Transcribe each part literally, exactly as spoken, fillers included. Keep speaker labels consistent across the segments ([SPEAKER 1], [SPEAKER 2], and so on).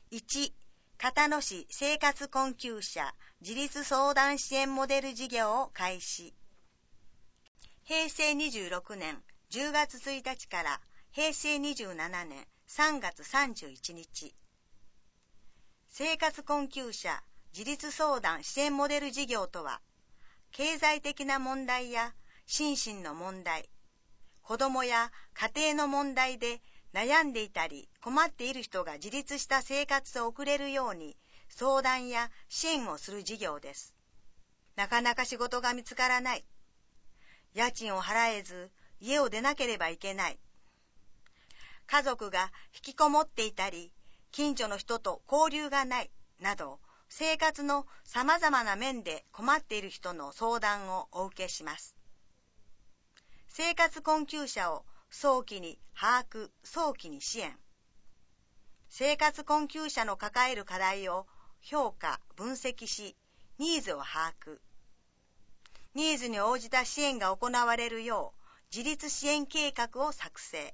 [SPEAKER 1] いち、片野市生活困窮者自立相談支援モデル事業を開始。へいせいにじゅうろくねんじゅうがつついたちからへいせいにじゅうななねんさんがつさんじゅういちにち。生活困窮者自立相談支援モデル事業とは、経済的な問題や心身の問題、子どもや家庭の問題で悩んでいたり困っている人が自立した生活を送れるように相談や支援をする事業です。なかなか仕事が見つからない。家賃を払えず家を出なければいけない。家族が引きこもっていたり、近所の人と交流がないなど、生活のさまざまな面で困っている人の相談をお受けします。生活困窮者を早期に把握、早期に支援。生活困窮者の抱える課題を評価、分析し、ニーズを把握。ニーズに応じた支援が行われるよう、自立支援計画を作成。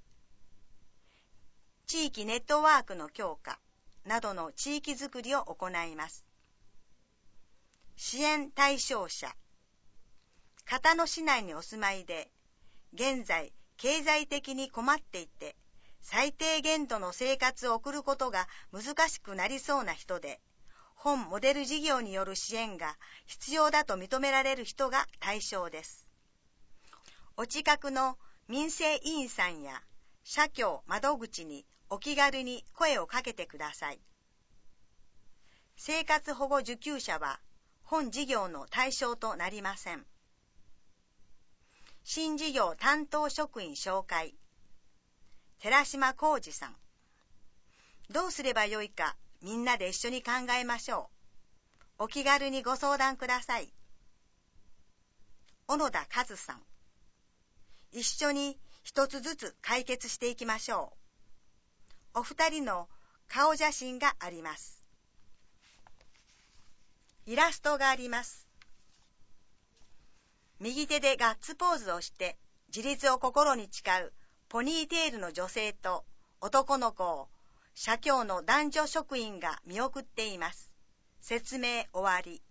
[SPEAKER 1] 地域ネットワークの強化などの地域づくりを行います。支援対象者。片野市内にお住まいで、現在経済的に困っていて、最低限度の生活を送ることが難しくなりそうな人で、本モデル事業による支援が必要だと認められる人が対象です。お近くの民生委員さんや社協窓口にお気軽に声をかけてください。生活保護受給者は本事業の対象となりません。新事業担当職員紹介。寺島浩二さん。どうすればよいか、みんなで一緒に考えましょう。お気軽にご相談ください。小野田和さん。一緒に一つずつ解決していきましょう。お二人の顔写真があります。イラストがあります。右手でガッツポーズをして自立を心に誓うポニーテールの女性と男の子を社協の男女職員が見送っています。説明終わり。